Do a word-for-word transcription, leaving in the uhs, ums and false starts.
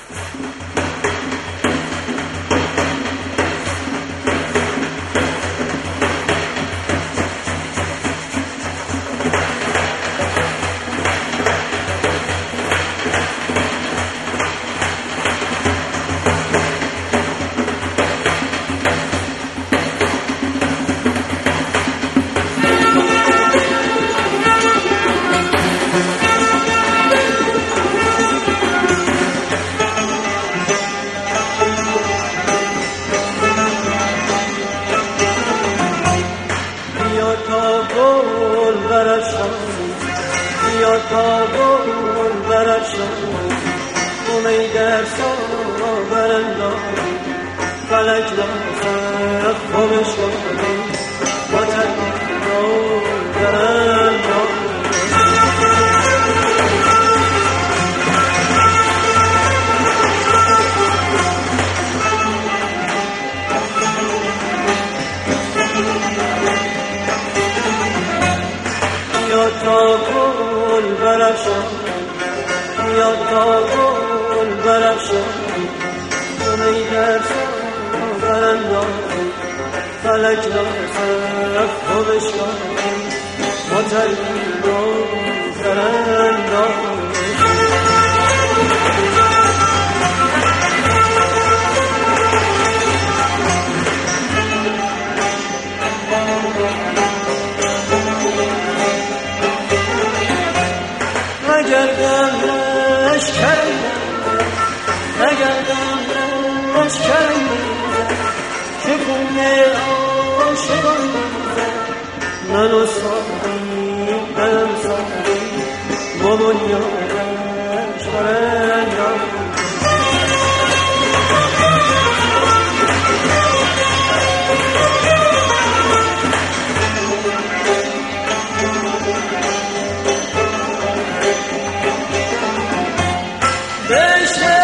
بیا تا گل برافشان امید در سا براندازی فلک را سر خمش کنی وطن را براندازی بیا تا گل برافشان بیا تا گل برافشان امید در سا براندازی فلک را سر خمش کنی وطن را براندازی نگردم لشکرم نگردم لشکرم که خونه عاشقان منو ساختی دلم ساختی ما بنیادش براندازی بشنو